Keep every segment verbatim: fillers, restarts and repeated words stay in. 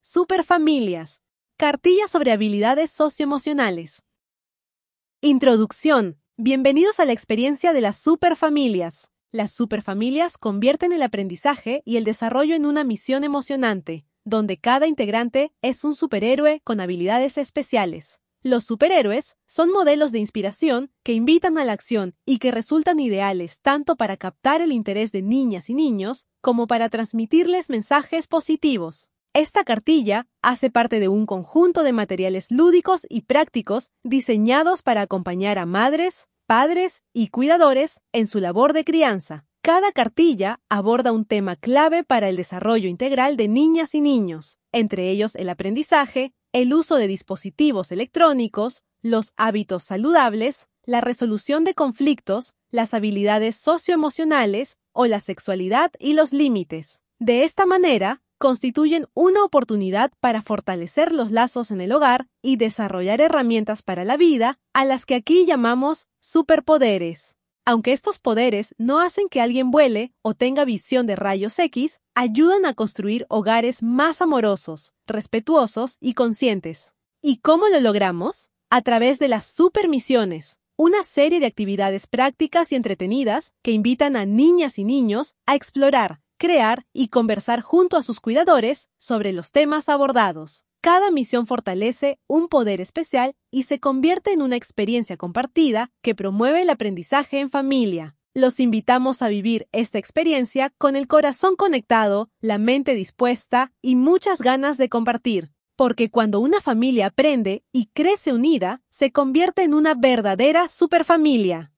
Superfamilias. Cartilla sobre habilidades socioemocionales. Introducción. Bienvenidos a la experiencia de las superfamilias. Las superfamilias convierten el aprendizaje y el desarrollo en una misión emocionante, donde cada integrante es un superhéroe con habilidades especiales. Los superhéroes son modelos de inspiración que invitan a la acción y que resultan ideales tanto para captar el interés de niñas y niños como para transmitirles mensajes positivos. Esta cartilla hace parte de un conjunto de materiales lúdicos y prácticos diseñados para acompañar a madres, padres y cuidadores en su labor de crianza. Cada cartilla aborda un tema clave para el desarrollo integral de niñas y niños, entre ellos el aprendizaje, el uso de dispositivos electrónicos, los hábitos saludables, la resolución de conflictos, las habilidades socioemocionales o la sexualidad y los límites. De esta manera, constituyen una oportunidad para fortalecer los lazos en el hogar y desarrollar herramientas para la vida, a las que aquí llamamos superpoderes. Aunque estos poderes no hacen que alguien vuele o tenga visión de rayos X, ayudan a construir hogares más amorosos, respetuosos y conscientes. ¿Y cómo lo logramos? A través de las supermisiones, una serie de actividades prácticas y entretenidas que invitan a niñas y niños a explorar, crear y conversar junto a sus cuidadores sobre los temas abordados. Cada misión fortalece un poder especial y se convierte en una experiencia compartida que promueve el aprendizaje en familia. Los invitamos a vivir esta experiencia con el corazón conectado, la mente dispuesta y muchas ganas de compartir, porque cuando una familia aprende y crece unida, se convierte en una verdadera superfamilia.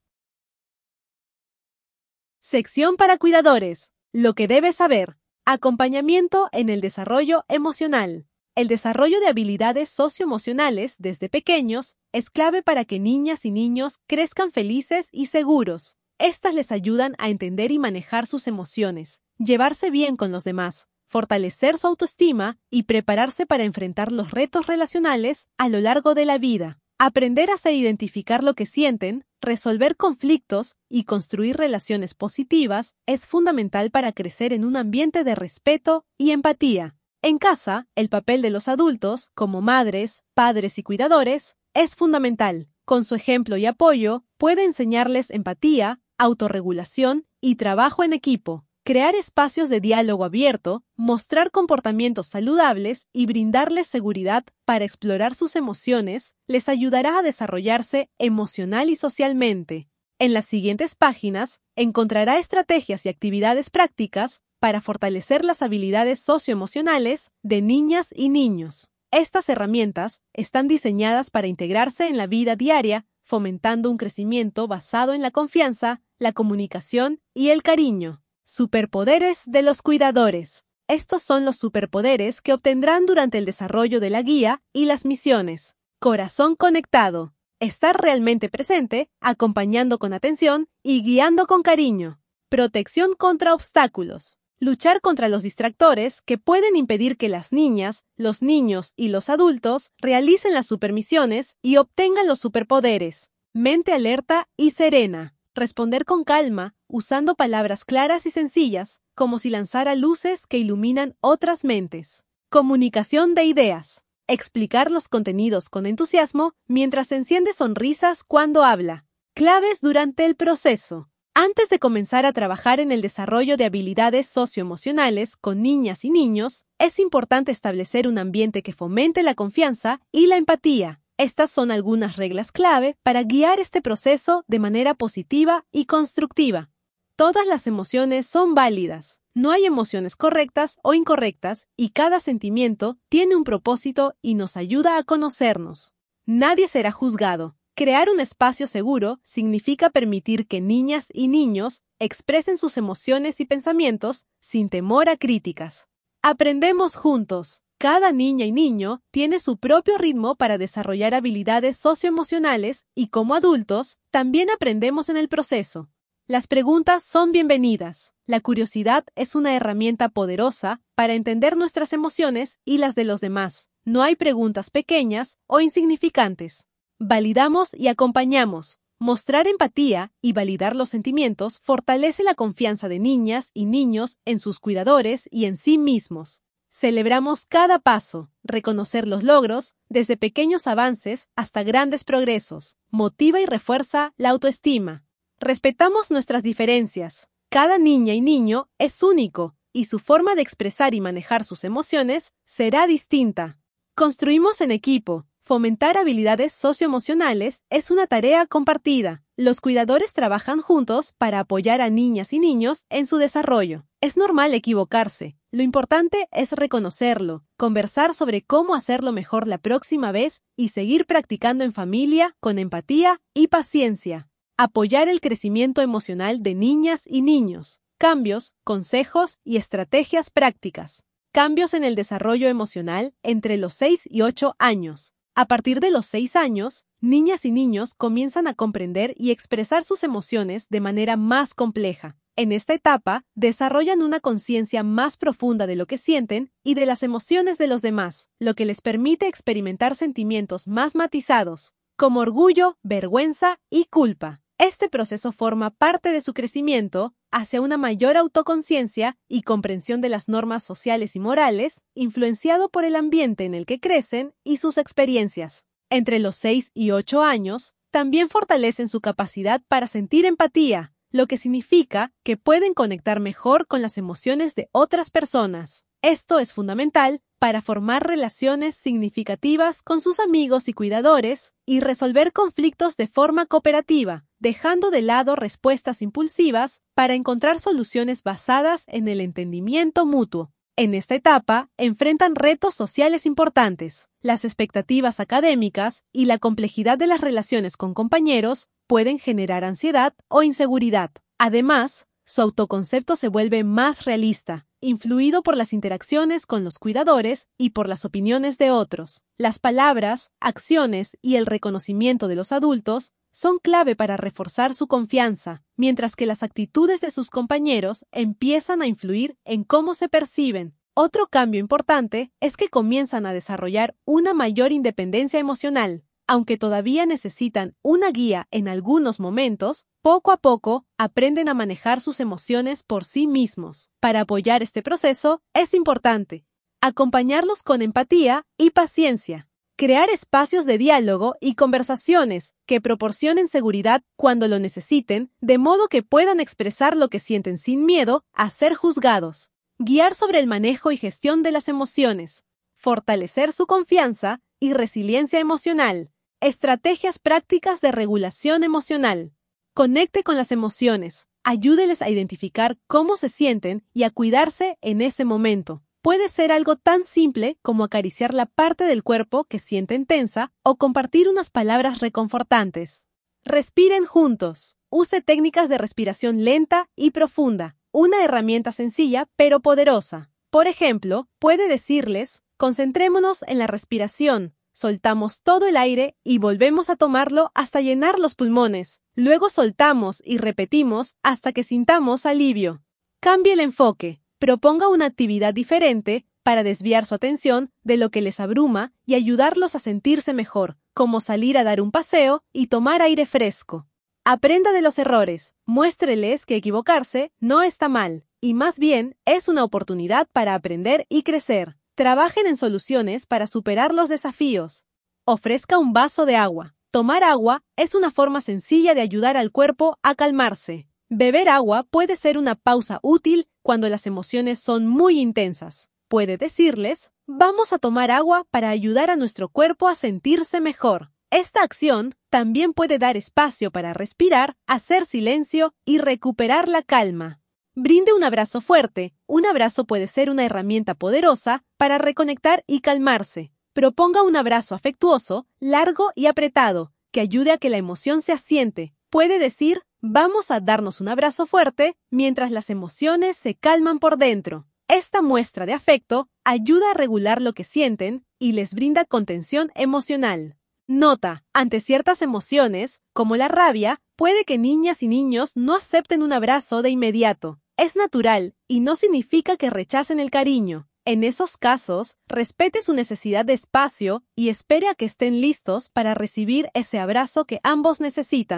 Sección para cuidadores. Lo que debes saber. Acompañamiento en el desarrollo emocional. El desarrollo de habilidades socioemocionales desde pequeños es clave para que niñas y niños crezcan felices y seguros. Estas les ayudan a entender y manejar sus emociones, llevarse bien con los demás, fortalecer su autoestima y prepararse para enfrentar los retos relacionales a lo largo de la vida. Aprender a saber identificar lo que sienten, resolver conflictos y construir relaciones positivas es fundamental para crecer en un ambiente de respeto y empatía. En casa, el papel de los adultos, como madres, padres y cuidadores, es fundamental. Con su ejemplo y apoyo, puede enseñarles empatía, autorregulación y trabajo en equipo. Crear espacios de diálogo abierto, mostrar comportamientos saludables y brindarles seguridad para explorar sus emociones les ayudará a desarrollarse emocional y socialmente. En las siguientes páginas encontrará estrategias y actividades prácticas para fortalecer las habilidades socioemocionales de niñas y niños. Estas herramientas están diseñadas para integrarse en la vida diaria, fomentando un crecimiento basado en la confianza, la comunicación y el cariño. Superpoderes de los cuidadores. Estos son los superpoderes que obtendrán durante el desarrollo de la guía y las misiones. Corazón conectado. Estar realmente presente, acompañando con atención y guiando con cariño. Protección contra obstáculos. Luchar contra los distractores que pueden impedir que las niñas, los niños y los adultos realicen las supermisiones y obtengan los superpoderes. Mente alerta y serena. Responder con calma, usando palabras claras y sencillas, como si lanzara luces que iluminan otras mentes. Comunicación de ideas. Explicar los contenidos con entusiasmo mientras enciende sonrisas cuando habla. Claves durante el proceso. Antes de comenzar a trabajar en el desarrollo de habilidades socioemocionales con niñas y niños, es importante establecer un ambiente que fomente la confianza y la empatía. Estas son algunas reglas clave para guiar este proceso de manera positiva y constructiva. Todas las emociones son válidas. No hay emociones correctas o incorrectas y cada sentimiento tiene un propósito y nos ayuda a conocernos. Nadie será juzgado. Crear un espacio seguro significa permitir que niñas y niños expresen sus emociones y pensamientos sin temor a críticas. Aprendemos juntos. Cada niña y niño tiene su propio ritmo para desarrollar habilidades socioemocionales y como adultos también aprendemos en el proceso. Las preguntas son bienvenidas. La curiosidad es una herramienta poderosa para entender nuestras emociones y las de los demás. No hay preguntas pequeñas o insignificantes. Validamos y acompañamos. Mostrar empatía y validar los sentimientos fortalece la confianza de niñas y niños en sus cuidadores y en sí mismos. Celebramos cada paso, reconocer los logros, desde pequeños avances hasta grandes progresos. Motiva y refuerza la autoestima. Respetamos nuestras diferencias. Cada niña y niño es único, y su forma de expresar y manejar sus emociones será distinta. Construimos en equipo. Fomentar habilidades socioemocionales es una tarea compartida. Los cuidadores trabajan juntos para apoyar a niñas y niños en su desarrollo. Es normal equivocarse. Lo importante es reconocerlo, conversar sobre cómo hacerlo mejor la próxima vez y seguir practicando en familia con empatía y paciencia. Apoyar el crecimiento emocional de niñas y niños. Cambios, consejos y estrategias prácticas. Cambios en el desarrollo emocional entre los seis y ocho años. A partir de los seis años, niñas y niños comienzan a comprender y expresar sus emociones de manera más compleja. En esta etapa, desarrollan una conciencia más profunda de lo que sienten y de las emociones de los demás, lo que les permite experimentar sentimientos más matizados, como orgullo, vergüenza y culpa. Este proceso forma parte de su crecimiento hacia una mayor autoconciencia y comprensión de las normas sociales y morales, influenciado por el ambiente en el que crecen y sus experiencias. Entre los seis y ocho años, también fortalecen su capacidad para sentir empatía, lo que significa que pueden conectar mejor con las emociones de otras personas. Esto es fundamental para formar relaciones significativas con sus amigos y cuidadores y resolver conflictos de forma cooperativa, dejando de lado respuestas impulsivas para encontrar soluciones basadas en el entendimiento mutuo. En esta etapa, enfrentan retos sociales importantes. Las expectativas académicas y la complejidad de las relaciones con compañeros pueden generar ansiedad o inseguridad. Además, su autoconcepto se vuelve más realista, influido por las interacciones con los cuidadores y por las opiniones de otros. Las palabras, acciones y el reconocimiento de los adultos son clave para reforzar su confianza, mientras que las actitudes de sus compañeros empiezan a influir en cómo se perciben. Otro cambio importante es que comienzan a desarrollar una mayor independencia emocional. Aunque todavía necesitan una guía en algunos momentos, poco a poco aprenden a manejar sus emociones por sí mismos. Para apoyar este proceso, es importante acompañarlos con empatía y paciencia. Crear espacios de diálogo y conversaciones que proporcionen seguridad cuando lo necesiten, de modo que puedan expresar lo que sienten sin miedo a ser juzgados. Guiar sobre el manejo y gestión de las emociones. Fortalecer su confianza y resiliencia emocional. Estrategias prácticas de regulación emocional. Conecte con las emociones. Ayúdeles a identificar cómo se sienten y a cuidarse en ese momento. Puede ser algo tan simple como acariciar la parte del cuerpo que sienten tensa o compartir unas palabras reconfortantes. Respiren juntos. Use técnicas de respiración lenta y profunda, una herramienta sencilla pero poderosa. Por ejemplo, puede decirles, concentrémonos en la respiración, soltamos todo el aire y volvemos a tomarlo hasta llenar los pulmones. Luego soltamos y repetimos hasta que sintamos alivio. Cambie el enfoque. Proponga una actividad diferente para desviar su atención de lo que les abruma y ayudarlos a sentirse mejor, como salir a dar un paseo y tomar aire fresco. Aprenda de los errores. Muéstreles que equivocarse no está mal, y más bien es una oportunidad para aprender y crecer. Trabajen en soluciones para superar los desafíos. Ofrezca un vaso de agua. Tomar agua es una forma sencilla de ayudar al cuerpo a calmarse. Beber agua puede ser una pausa útil cuando las emociones son muy intensas. Puede decirles, vamos a tomar agua para ayudar a nuestro cuerpo a sentirse mejor. Esta acción también puede dar espacio para respirar, hacer silencio y recuperar la calma. Brinde un abrazo fuerte. Un abrazo puede ser una herramienta poderosa para reconectar y calmarse. Proponga un abrazo afectuoso, largo y apretado, que ayude a que la emoción se asiente. Puede decir, vamos a darnos un abrazo fuerte mientras las emociones se calman por dentro. Esta muestra de afecto ayuda a regular lo que sienten y les brinda contención emocional. Nota, ante ciertas emociones, como la rabia, puede que niñas y niños no acepten un abrazo de inmediato. Es natural y no significa que rechacen el cariño. En esos casos, respete su necesidad de espacio y espere a que estén listos para recibir ese abrazo que ambos necesitan.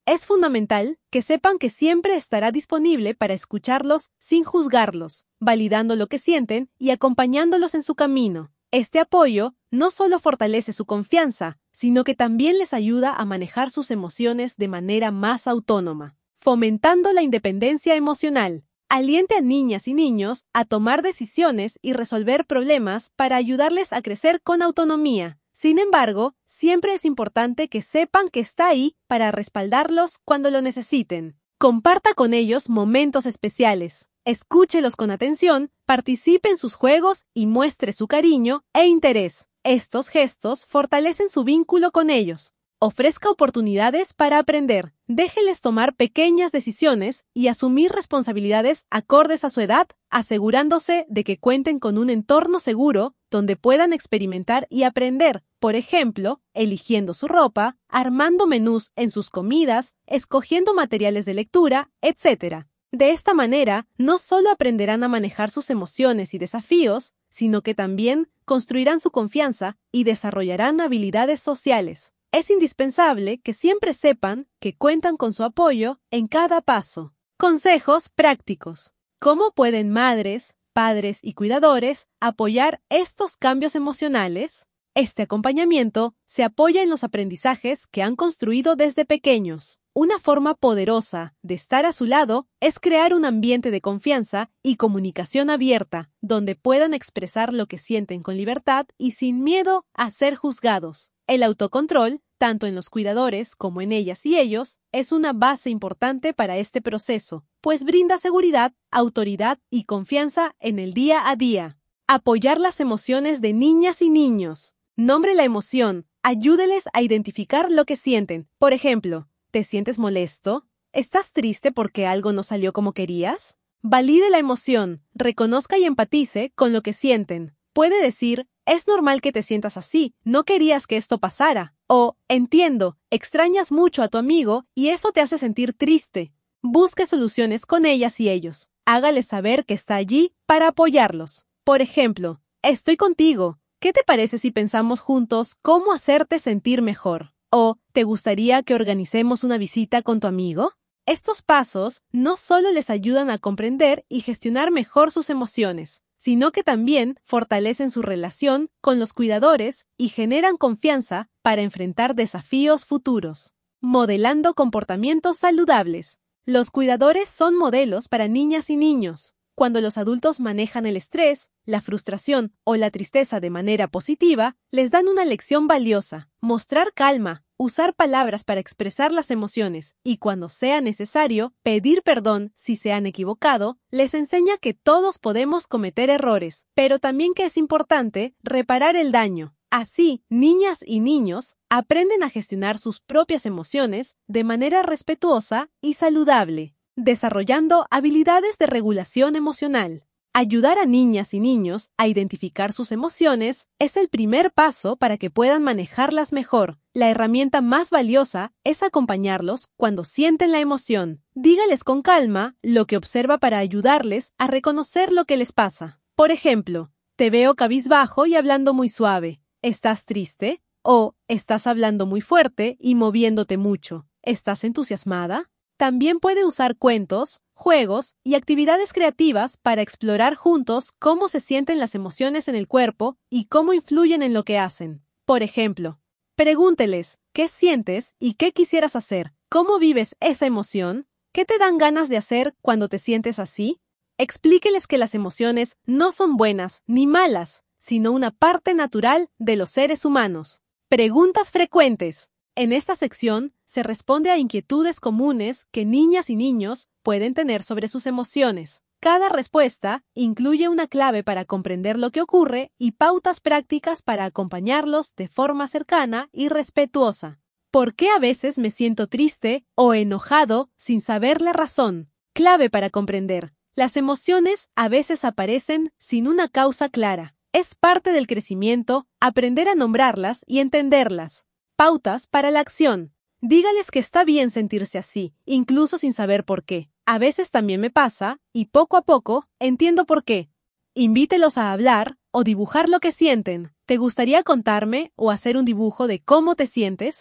Es fundamental que sepan que siempre estará disponible para escucharlos sin juzgarlos, validando lo que sienten y acompañándolos en su camino. Este apoyo no solo fortalece su confianza, sino que también les ayuda a manejar sus emociones de manera más autónoma, fomentando la independencia emocional. Aliente a niñas y niños a tomar decisiones y resolver problemas para ayudarles a crecer con autonomía. Sin embargo, siempre es importante que sepan que está ahí para respaldarlos cuando lo necesiten. Comparta con ellos momentos especiales. Escúchelos con atención, participe en sus juegos y muestre su cariño e interés. Estos gestos fortalecen su vínculo con ellos. Ofrezca oportunidades para aprender. Déjeles tomar pequeñas decisiones y asumir responsabilidades acordes a su edad, asegurándose de que cuenten con un entorno seguro donde puedan experimentar y aprender, por ejemplo, eligiendo su ropa, armando menús en sus comidas, escogiendo materiales de lectura, etcétera. De esta manera, no solo aprenderán a manejar sus emociones y desafíos, sino que también construirán su confianza y desarrollarán habilidades sociales. Es indispensable que siempre sepan que cuentan con su apoyo en cada paso. Consejos prácticos. ¿Cómo pueden madres, padres y cuidadores apoyar estos cambios emocionales? Este acompañamiento se apoya en los aprendizajes que han construido desde pequeños. Una forma poderosa de estar a su lado es crear un ambiente de confianza y comunicación abierta, donde puedan expresar lo que sienten con libertad y sin miedo a ser juzgados. El autocontrol, tanto en los cuidadores como en ellas y ellos, es una base importante para este proceso, pues brinda seguridad, autoridad y confianza en el día a día. Apoyar las emociones de niñas y niños. Nombre la emoción. Ayúdeles a identificar lo que sienten. Por ejemplo, ¿te sientes molesto? ¿Estás triste porque algo no salió como querías? Valide la emoción. Reconozca y empatice con lo que sienten. Puede decir, es normal que te sientas así, no querías que esto pasara. O, entiendo, extrañas mucho a tu amigo y eso te hace sentir triste. Busque soluciones con ellas y ellos. Hágales saber que está allí para apoyarlos. Por ejemplo, estoy contigo. ¿Qué te parece si pensamos juntos cómo hacerte sentir mejor? O, ¿te gustaría que organicemos una visita con tu amigo? Estos pasos no solo les ayudan a comprender y gestionar mejor sus emociones, sino que también fortalecen su relación con los cuidadores y generan confianza para enfrentar desafíos futuros. Modelando comportamientos saludables. Los cuidadores son modelos para niñas y niños. Cuando los adultos manejan el estrés, la frustración o la tristeza de manera positiva, les dan una lección valiosa. Mostrar calma, usar palabras para expresar las emociones y, cuando sea necesario, pedir perdón si se han equivocado, les enseña que todos podemos cometer errores, pero también que es importante reparar el daño. Así, niñas y niños aprenden a gestionar sus propias emociones de manera respetuosa y saludable, desarrollando habilidades de regulación emocional. Ayudar a niñas y niños a identificar sus emociones es el primer paso para que puedan manejarlas mejor. La herramienta más valiosa es acompañarlos cuando sienten la emoción. Dígales con calma lo que observa para ayudarles a reconocer lo que les pasa. Por ejemplo, te veo cabizbajo y hablando muy suave. ¿Estás triste? O estás hablando muy fuerte y moviéndote mucho. ¿Estás entusiasmada? También puede usar cuentos, juegos y actividades creativas para explorar juntos cómo se sienten las emociones en el cuerpo y cómo influyen en lo que hacen. Por ejemplo, pregúnteles, ¿qué sientes y qué quisieras hacer? ¿Cómo vives esa emoción? ¿Qué te dan ganas de hacer cuando te sientes así? Explíqueles que las emociones no son buenas ni malas, sino una parte natural de los seres humanos. Preguntas frecuentes. En esta sección se responde a inquietudes comunes que niñas y niños pueden tener sobre sus emociones. Cada respuesta incluye una clave para comprender lo que ocurre y pautas prácticas para acompañarlos de forma cercana y respetuosa. ¿Por qué a veces me siento triste o enojado sin saber la razón? Clave para comprender. Las emociones a veces aparecen sin una causa clara. Es parte del crecimiento aprender a nombrarlas y entenderlas. Pautas para la acción. Dígales que está bien sentirse así, incluso sin saber por qué. A veces también me pasa, y poco a poco entiendo por qué. Invítelos a hablar o dibujar lo que sienten. ¿Te gustaría contarme o hacer un dibujo de cómo te sientes?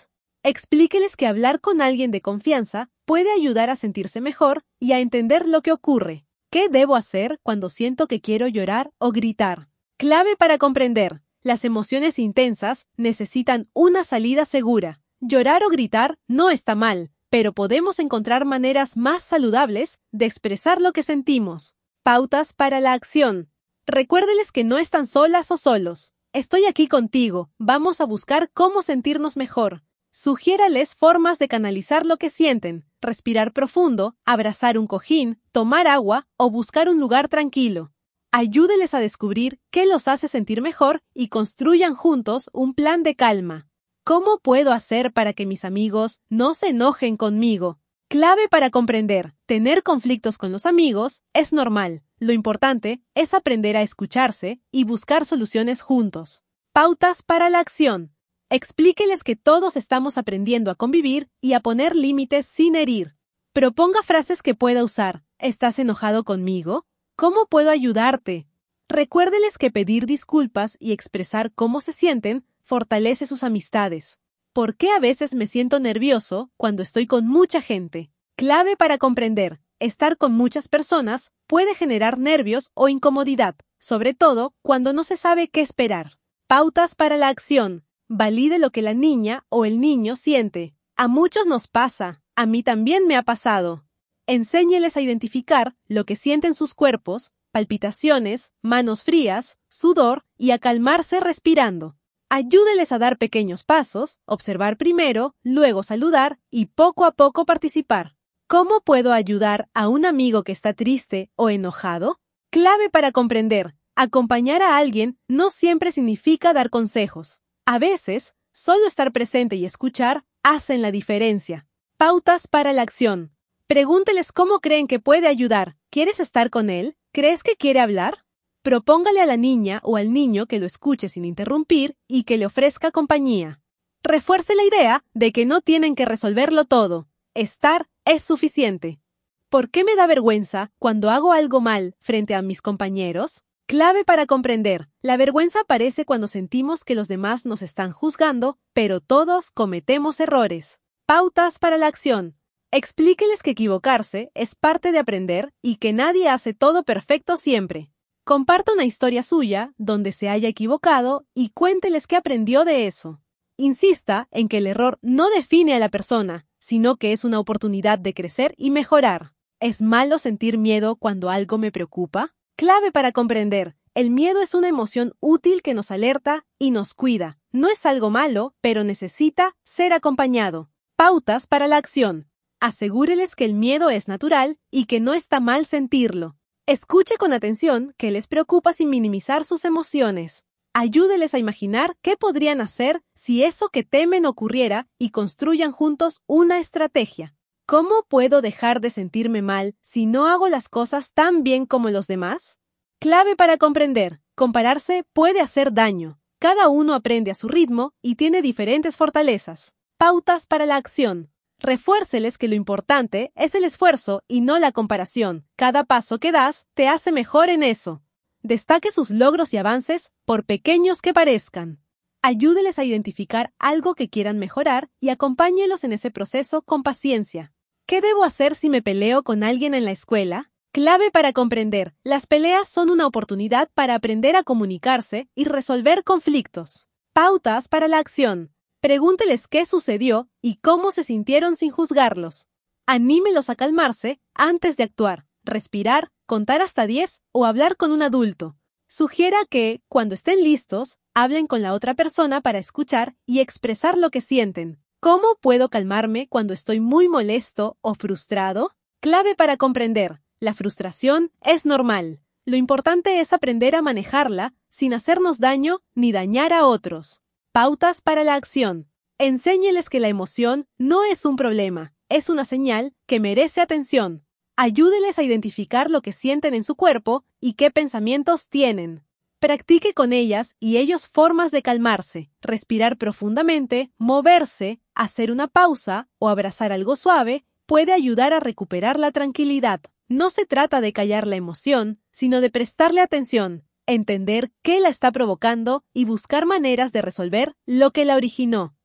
Explíqueles que hablar con alguien de confianza puede ayudar a sentirse mejor y a entender lo que ocurre. ¿Qué debo hacer cuando siento que quiero llorar o gritar? Clave para comprender. Las emociones intensas necesitan una salida segura. Llorar o gritar no está mal, pero podemos encontrar maneras más saludables de expresar lo que sentimos. Pautas para la acción. Recuérdeles que no están solas o solos. Estoy aquí contigo. Vamos a buscar cómo sentirnos mejor. Sugiérales formas de canalizar lo que sienten, respirar profundo, abrazar un cojín, tomar agua o buscar un lugar tranquilo. Ayúdeles a descubrir qué los hace sentir mejor y construyan juntos un plan de calma. ¿Cómo puedo hacer para que mis amigos no se enojen conmigo? Clave para comprender. Tener conflictos con los amigos es normal. Lo importante es aprender a escucharse y buscar soluciones juntos. Pautas para la acción. Explíqueles que todos estamos aprendiendo a convivir y a poner límites sin herir. Proponga frases que pueda usar. ¿Estás enojado conmigo? ¿Cómo puedo ayudarte? Recuérdeles que pedir disculpas y expresar cómo se sienten fortalece sus amistades. ¿Por qué a veces me siento nervioso cuando estoy con mucha gente? Clave para comprender. Estar con muchas personas puede generar nervios o incomodidad, sobre todo cuando no se sabe qué esperar. Pautas para la acción. Valide lo que la niña o el niño siente. A muchos nos pasa, a mí también me ha pasado. Enséñeles a identificar lo que sienten sus cuerpos, palpitaciones, manos frías, sudor y a calmarse respirando. Ayúdeles a dar pequeños pasos, observar primero, luego saludar y poco a poco participar. ¿Cómo puedo ayudar a un amigo que está triste o enojado? Clave para comprender. Acompañar a alguien no siempre significa dar consejos. A veces, solo estar presente y escuchar hacen la diferencia. Pautas para la acción. Pregúnteles cómo creen que puede ayudar. ¿Quieres estar con él? ¿Crees que quiere hablar? Propóngale a la niña o al niño que lo escuche sin interrumpir y que le ofrezca compañía. Refuerce la idea de que no tienen que resolverlo todo. Estar es suficiente. ¿Por qué me da vergüenza cuando hago algo mal frente a mis compañeros? Clave para comprender. La vergüenza aparece cuando sentimos que los demás nos están juzgando, pero todos cometemos errores. Pautas para la acción. Explíqueles que equivocarse es parte de aprender y que nadie hace todo perfecto siempre. Comparta una historia suya donde se haya equivocado y cuénteles qué aprendió de eso. Insista en que el error no define a la persona, sino que es una oportunidad de crecer y mejorar. ¿Es malo sentir miedo cuando algo me preocupa? Clave para comprender. El miedo es una emoción útil que nos alerta y nos cuida. No es algo malo, pero necesita ser acompañado. Pautas para la acción. Asegúreles que el miedo es natural y que no está mal sentirlo. Escuche con atención qué les preocupa sin minimizar sus emociones. Ayúdeles a imaginar qué podrían hacer si eso que temen ocurriera y construyan juntos una estrategia. ¿Cómo puedo dejar de sentirme mal si no hago las cosas tan bien como los demás? Clave para comprender. Compararse puede hacer daño. Cada uno aprende a su ritmo y tiene diferentes fortalezas. Pautas para la acción. Refuérceles que lo importante es el esfuerzo y no la comparación. Cada paso que das te hace mejor en eso. Destaque sus logros y avances, por pequeños que parezcan. Ayúdeles a identificar algo que quieran mejorar y acompáñelos en ese proceso con paciencia. ¿Qué debo hacer si me peleo con alguien en la escuela? Clave para comprender. Las peleas son una oportunidad para aprender a comunicarse y resolver conflictos. Pautas para la acción. Pregúnteles qué sucedió y cómo se sintieron sin juzgarlos. Anímelos a calmarse antes de actuar, respirar, contar hasta diez o hablar con un adulto. Sugiera que, cuando estén listos, hablen con la otra persona para escuchar y expresar lo que sienten. ¿Cómo puedo calmarme cuando estoy muy molesto o frustrado? Clave para comprender. La frustración es normal. Lo importante es aprender a manejarla sin hacernos daño ni dañar a otros. Pautas para la acción. Enséñeles que la emoción no es un problema, es una señal que merece atención. Ayúdeles a identificar lo que sienten en su cuerpo y qué pensamientos tienen. Practique con ellas y ellos formas de calmarse, respirar profundamente, moverse, hacer una pausa o abrazar algo suave puede ayudar a recuperar la tranquilidad. No se trata de callar la emoción, sino de prestarle atención, entender qué la está provocando y buscar maneras de resolver lo que la originó.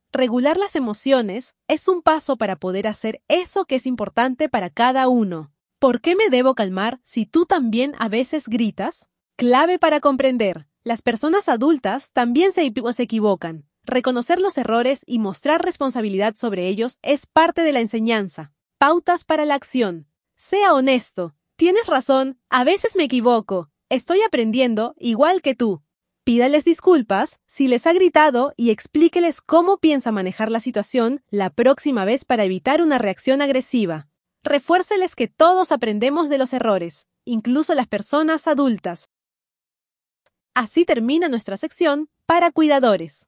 Regular las emociones es un paso para poder hacer eso que es importante para cada uno. ¿Por qué me debo calmar si tú también a veces gritas? Clave para comprender. Las personas adultas también se, se equivocan. Reconocer los errores y mostrar responsabilidad sobre ellos es parte de la enseñanza. Pautas para la acción. Sea honesto. Tienes razón, a veces me equivoco. Estoy aprendiendo igual que tú. Pídales disculpas si les ha gritado y explíqueles cómo piensa manejar la situación la próxima vez para evitar una reacción agresiva. Refuérceles que todos aprendemos de los errores, incluso las personas adultas. Así termina nuestra sección para cuidadores.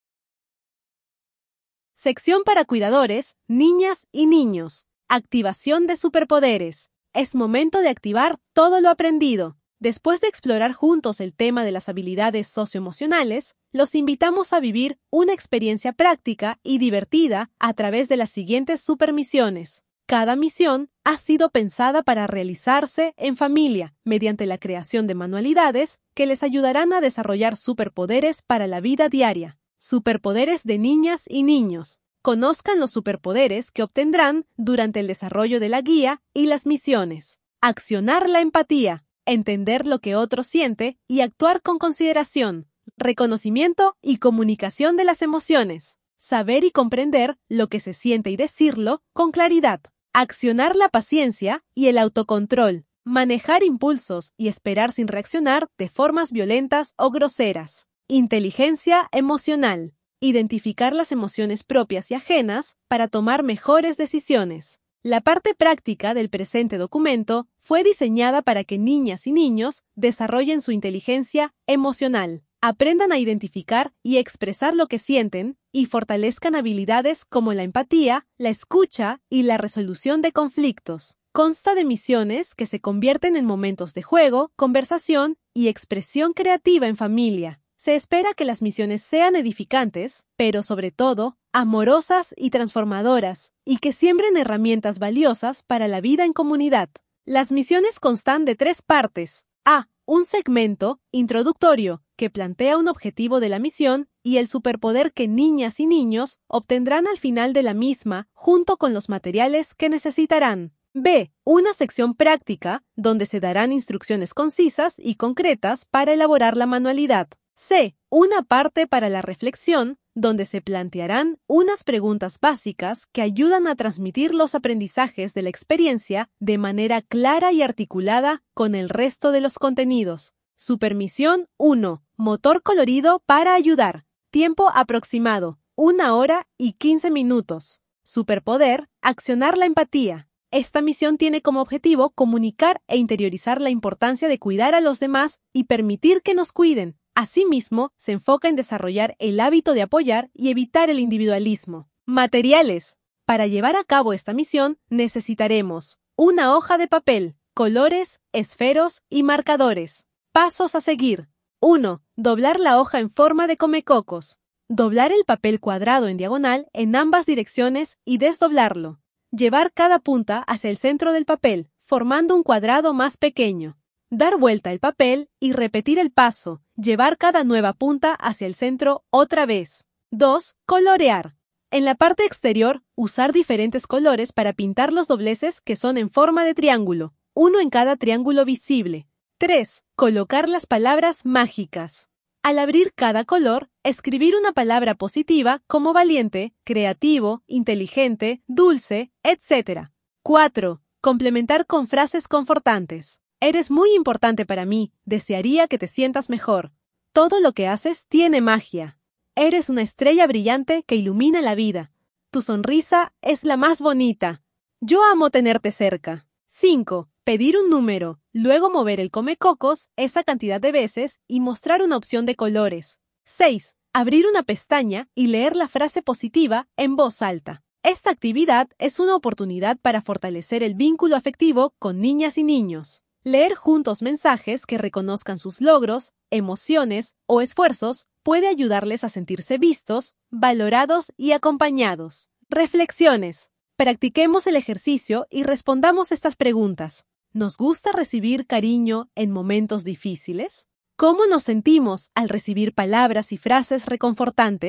Sección para cuidadores, niñas y niños. Activación de superpoderes. Es momento de activar todo lo aprendido. Después de explorar juntos el tema de las habilidades socioemocionales, los invitamos a vivir una experiencia práctica y divertida a través de las siguientes supermisiones. Cada misión ha sido pensada para realizarse en familia, mediante la creación de manualidades que les ayudarán a desarrollar superpoderes para la vida diaria. Superpoderes de niñas y niños. Conozcan los superpoderes que obtendrán durante el desarrollo de la guía y las misiones. Accionar la empatía. Entender lo que otro siente y actuar con consideración, reconocimiento y comunicación de las emociones, saber y comprender lo que se siente y decirlo con claridad, accionar la paciencia y el autocontrol, manejar impulsos y esperar sin reaccionar de formas violentas o groseras, inteligencia emocional, identificar las emociones propias y ajenas para tomar mejores decisiones. La parte práctica del presente documento fue diseñada para que niñas y niños desarrollen su inteligencia emocional, aprendan a identificar y expresar lo que sienten y fortalezcan habilidades como la empatía, la escucha y la resolución de conflictos. Consta de misiones que se convierten en momentos de juego, conversación y expresión creativa en familia. Se espera que las misiones sean edificantes, pero sobre todo, amorosas y transformadoras, y que siembren herramientas valiosas para la vida en comunidad. Las misiones constan de tres partes. A. Un segmento introductorio que plantea un objetivo de la misión y el superpoder que niñas y niños obtendrán al final de la misma junto con los materiales que necesitarán. B. Una sección práctica donde se darán instrucciones concisas y concretas para elaborar la manualidad. C. Una parte para la reflexión, donde se plantearán unas preguntas básicas que ayudan a transmitir los aprendizajes de la experiencia de manera clara y articulada con el resto de los contenidos. Supermisión uno. Motor colorido para ayudar. Tiempo aproximado, una hora y quince minutos. Superpoder, accionar la empatía. Esta misión tiene como objetivo comunicar e interiorizar la importancia de cuidar a los demás y permitir que nos cuiden. Asimismo, se enfoca en desarrollar el hábito de apoyar y evitar el individualismo. Materiales. Para llevar a cabo esta misión, necesitaremos una hoja de papel, colores, esferos y marcadores. Pasos a seguir. uno. Doblar la hoja en forma de comecocos. Doblar el papel cuadrado en diagonal en ambas direcciones y desdoblarlo. Llevar cada punta hacia el centro del papel, formando un cuadrado más pequeño. Dar vuelta el papel y repetir el paso. Llevar cada nueva punta hacia el centro otra vez. dos. Colorear. En la parte exterior, usar diferentes colores para pintar los dobleces que son en forma de triángulo, uno en cada triángulo visible. tres. Colocar las palabras mágicas. Al abrir cada color, escribir una palabra positiva como valiente, creativo, inteligente, dulce, etcétera. cuatro. Complementar con frases confortantes. Eres muy importante para mí, desearía que te sientas mejor. Todo lo que haces tiene magia. Eres una estrella brillante que ilumina la vida. Tu sonrisa es la más bonita. Yo amo tenerte cerca. cinco. Pedir un número, luego mover el comecocos esa cantidad de veces y mostrar una opción de colores. seis. Abrir una pestaña y leer la frase positiva en voz alta. Esta actividad es una oportunidad para fortalecer el vínculo afectivo con niñas y niños. Leer juntos mensajes que reconozcan sus logros, emociones o esfuerzos puede ayudarles a sentirse vistos, valorados y acompañados. Reflexiones. Practiquemos el ejercicio y respondamos estas preguntas. ¿Nos gusta recibir cariño en momentos difíciles? ¿Cómo nos sentimos al recibir palabras y frases reconfortantes?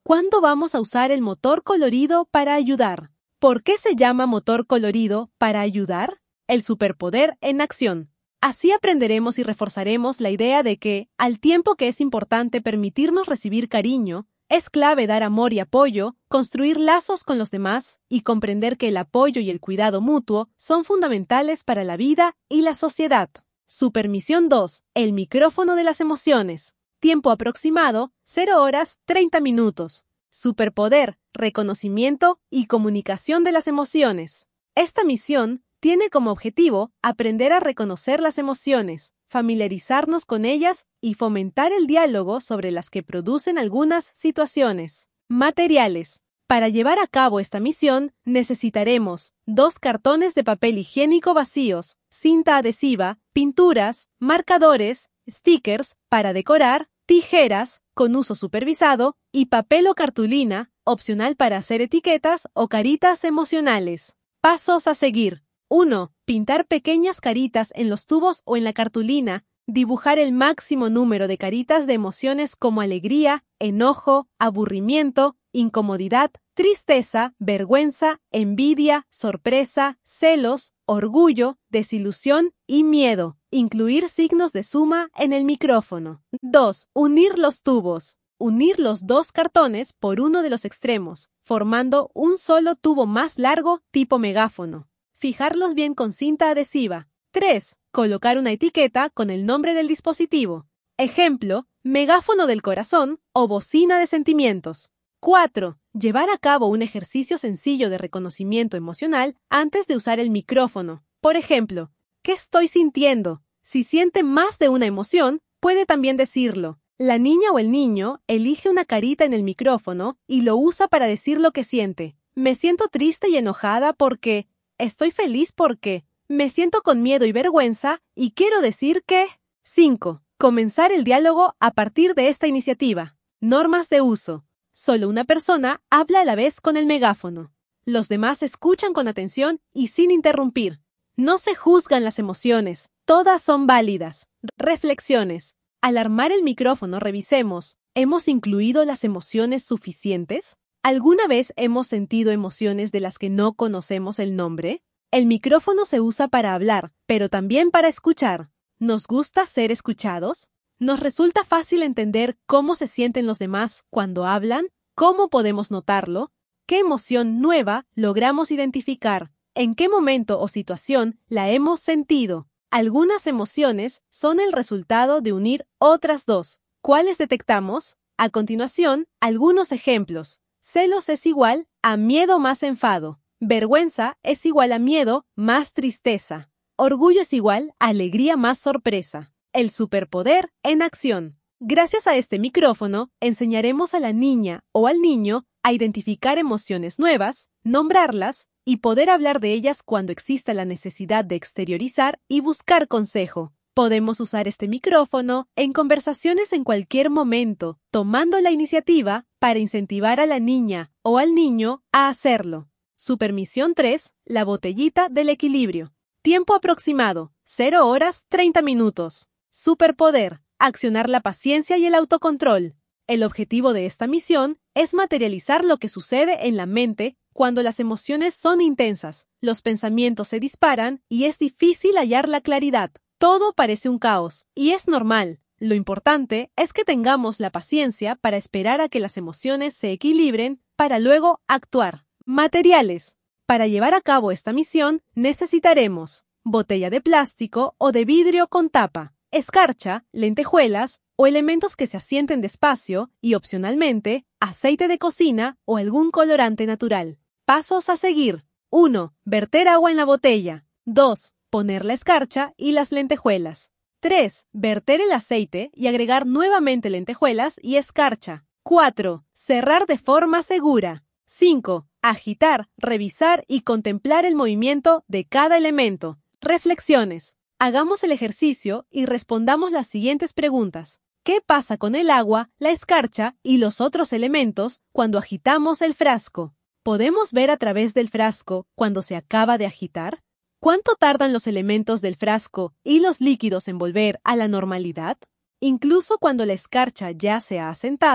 ¿Cuándo vamos a usar el motor colorido para ayudar? ¿Por qué se llama motor colorido para ayudar? El superpoder en acción. Así aprenderemos y reforzaremos la idea de que, al tiempo que es importante permitirnos recibir cariño, es clave dar amor y apoyo, construir lazos con los demás y comprender que el apoyo y el cuidado mutuo son fundamentales para la vida y la sociedad. Supermisión dos. El micrófono de las emociones. Tiempo aproximado, cero horas treinta minutos. Superpoder, reconocimiento y comunicación de las emociones. Esta misión tiene como objetivo aprender a reconocer las emociones, familiarizarnos con ellas y fomentar el diálogo sobre las que producen algunas situaciones. Materiales. Para llevar a cabo esta misión, necesitaremos dos cartones de papel higiénico vacíos, cinta adhesiva, pinturas, marcadores, stickers para decorar, tijeras, con uso supervisado, y papel o cartulina, opcional para hacer etiquetas o caritas emocionales. Pasos a seguir. uno. Pintar pequeñas caritas en los tubos o en la cartulina. Dibujar el máximo número de caritas de emociones como alegría, enojo, aburrimiento, incomodidad, tristeza, vergüenza, envidia, sorpresa, celos, orgullo, desilusión y miedo. Incluir signos de suma en el micrófono. dos. Unir los tubos. Unir los dos cartones por uno de los extremos, formando un solo tubo más largo tipo megáfono. Fijarlos bien con cinta adhesiva. tres. Colocar una etiqueta con el nombre del dispositivo. Ejemplo, megáfono del corazón o bocina de sentimientos. cuatro. Llevar a cabo un ejercicio sencillo de reconocimiento emocional antes de usar el micrófono. Por ejemplo, ¿qué estoy sintiendo? Si siente más de una emoción, puede también decirlo. La niña o el niño elige una carita en el micrófono y lo usa para decir lo que siente. Me siento triste y enojada porque... Estoy feliz porque... Me siento con miedo y vergüenza y quiero decir que... cinco. Comenzar el diálogo a partir de esta iniciativa. Normas de uso. Solo una persona habla a la vez con el megáfono. Los demás escuchan con atención y sin interrumpir. No se juzgan las emociones. Todas son válidas. Reflexiones. Al armar el micrófono, revisemos. ¿Hemos incluido las emociones suficientes? ¿Alguna vez hemos sentido emociones de las que no conocemos el nombre? El micrófono se usa para hablar, pero también para escuchar. ¿Nos gusta ser escuchados? ¿Nos resulta fácil entender cómo se sienten los demás cuando hablan? ¿Cómo podemos notarlo? ¿Qué emoción nueva logramos identificar? ¿En qué momento o situación la hemos sentido? Algunas emociones son el resultado de unir otras dos. ¿Cuáles detectamos? A continuación, algunos ejemplos. Celos es igual a miedo más enfado. Vergüenza es igual a miedo más tristeza. Orgullo es igual a alegría más sorpresa. El superpoder en acción. Gracias a este micrófono, enseñaremos a la niña o al niño a identificar emociones nuevas, nombrarlas y poder hablar de ellas cuando exista la necesidad de exteriorizar y buscar consejo. Podemos usar este micrófono en conversaciones en cualquier momento, tomando la iniciativa para incentivar a la niña o al niño a hacerlo. Supermisión tres. La botellita del equilibrio. Tiempo aproximado, cero horas treinta minutos. Superpoder. Accionar la paciencia y el autocontrol. El objetivo de esta misión es materializar lo que sucede en la mente cuando las emociones son intensas, los pensamientos se disparan y es difícil hallar la claridad. Todo parece un caos, y es normal. Lo importante es que tengamos la paciencia para esperar a que las emociones se equilibren para luego actuar. Materiales. Para llevar a cabo esta misión necesitaremos botella de plástico o de vidrio con tapa, escarcha, lentejuelas o elementos que se asienten despacio y, opcionalmente, aceite de cocina o algún colorante natural. Pasos a seguir. uno. Verter agua en la botella. dos. Poner la escarcha y las lentejuelas. tres. Verter el aceite y agregar nuevamente lentejuelas y escarcha. cuatro. Cerrar de forma segura. cinco. Agitar, revisar y contemplar el movimiento de cada elemento. Reflexiones. Hagamos el ejercicio y respondamos las siguientes preguntas. ¿Qué pasa con el agua, la escarcha y los otros elementos cuando agitamos el frasco? ¿Podemos ver a través del frasco cuando se acaba de agitar? ¿Cuánto tardan los elementos del frasco y los líquidos en volver a la normalidad? Incluso cuando la escarcha ya se ha asentado,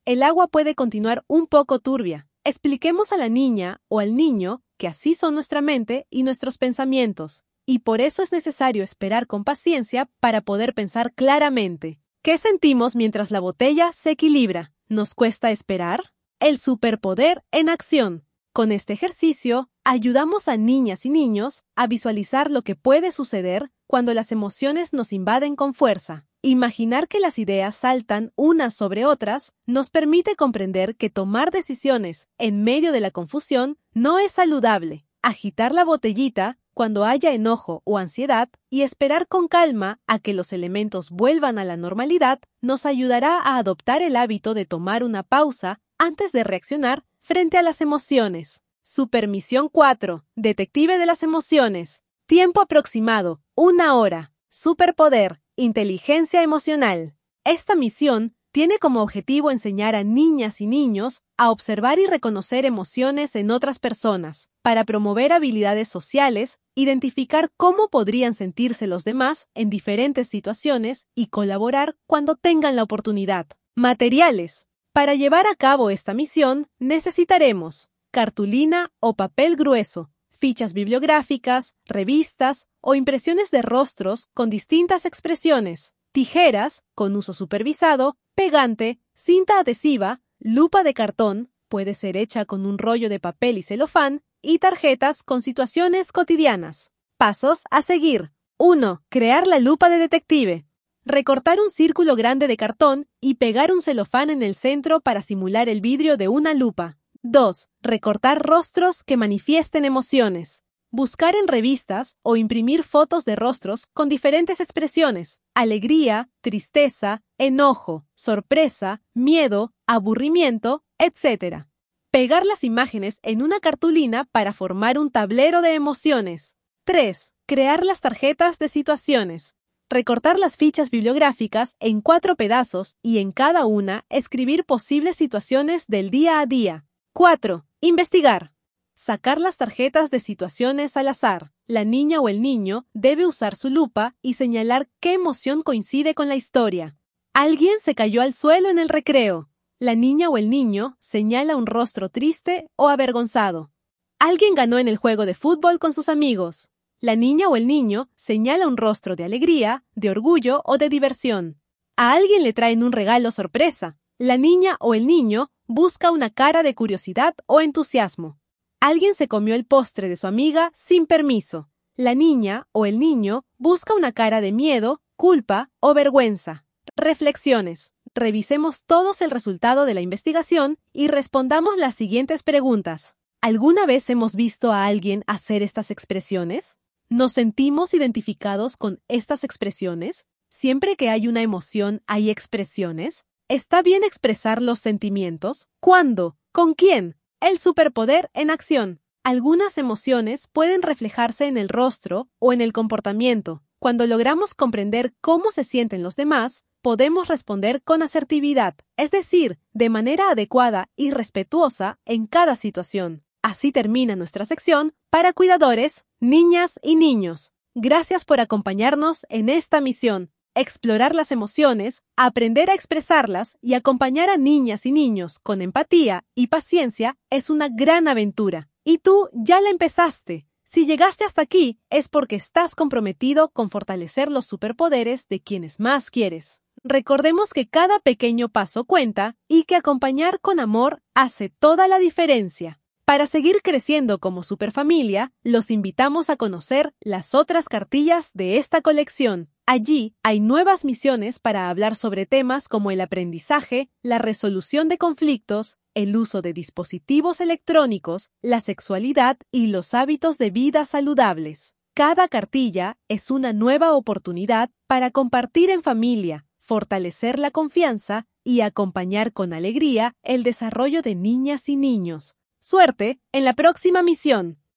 el agua puede continuar un poco turbia. Expliquemos a la niña o al niño que así son nuestra mente y nuestros pensamientos, y por eso es necesario esperar con paciencia para poder pensar claramente. ¿Qué sentimos mientras la botella se equilibra? ¿Nos cuesta esperar? El superpoder en acción. Con este ejercicio, ayudamos a niñas y niños a visualizar lo que puede suceder cuando las emociones nos invaden con fuerza. Imaginar que las ideas saltan unas sobre otras nos permite comprender que tomar decisiones en medio de la confusión no es saludable. Agitar la botellita cuando haya enojo o ansiedad y esperar con calma a que los elementos vuelvan a la normalidad nos ayudará a adoptar el hábito de tomar una pausa antes de reaccionar frente a las emociones. Supermisión cuatro. Detective de las emociones. Tiempo aproximado, una hora. Superpoder, inteligencia emocional. Esta misión tiene como objetivo enseñar a niñas y niños a observar y reconocer emociones en otras personas, para promover habilidades sociales, identificar cómo podrían sentirse los demás en diferentes situaciones y colaborar cuando tengan la oportunidad. Materiales. Para llevar a cabo esta misión, necesitaremos cartulina o papel grueso, fichas bibliográficas, revistas o impresiones de rostros con distintas expresiones, tijeras con uso supervisado, pegante, cinta adhesiva, lupa de cartón, puede ser hecha con un rollo de papel y celofán, y tarjetas con situaciones cotidianas. Pasos a seguir. uno. Crear la lupa de detective. Recortar un círculo grande de cartón y pegar un celofán en el centro para simular el vidrio de una lupa. dos. Recortar rostros que manifiesten emociones. Buscar en revistas o imprimir fotos de rostros con diferentes expresiones: alegría, tristeza, enojo, sorpresa, miedo, aburrimiento, etcétera. Pegar las imágenes en una cartulina para formar un tablero de emociones. tres. Crear las tarjetas de situaciones. Recortar las fichas bibliográficas en cuatro pedazos y en cada una escribir posibles situaciones del día a día. cuatro. Investigar. Sacar las tarjetas de situaciones al azar. La niña o el niño debe usar su lupa y señalar qué emoción coincide con la historia. Alguien se cayó al suelo en el recreo. La niña o el niño señala un rostro triste o avergonzado. Alguien ganó en el juego de fútbol con sus amigos. La niña o el niño señala un rostro de alegría, de orgullo o de diversión. A alguien le traen un regalo sorpresa. La niña o el niño busca una cara de curiosidad o entusiasmo. Alguien se comió el postre de su amiga sin permiso. La niña o el niño busca una cara de miedo, culpa o vergüenza. Reflexiones. Revisemos todos el resultado de la investigación y respondamos las siguientes preguntas. ¿Alguna vez hemos visto a alguien hacer estas expresiones? ¿Nos sentimos identificados con estas expresiones? ¿Siempre que hay una emoción hay expresiones? ¿Está bien expresar los sentimientos? ¿Cuándo? ¿Con quién? El superpoder en acción. Algunas emociones pueden reflejarse en el rostro o en el comportamiento. Cuando logramos comprender cómo se sienten los demás, podemos responder con asertividad, es decir, de manera adecuada y respetuosa en cada situación. Así termina nuestra sección para cuidadores, niñas y niños. Gracias por acompañarnos en esta misión. Explorar las emociones, aprender a expresarlas y acompañar a niñas y niños con empatía y paciencia es una gran aventura. Y tú ya la empezaste. Si llegaste hasta aquí es porque estás comprometido con fortalecer los superpoderes de quienes más quieres. Recordemos que cada pequeño paso cuenta y que acompañar con amor hace toda la diferencia. Para seguir creciendo como superfamilia, los invitamos a conocer las otras cartillas de esta colección. Allí hay nuevas misiones para hablar sobre temas como el aprendizaje, la resolución de conflictos, el uso de dispositivos electrónicos, la sexualidad y los hábitos de vida saludables. Cada cartilla es una nueva oportunidad para compartir en familia, fortalecer la confianza y acompañar con alegría el desarrollo de niñas y niños. Suerte en la próxima misión.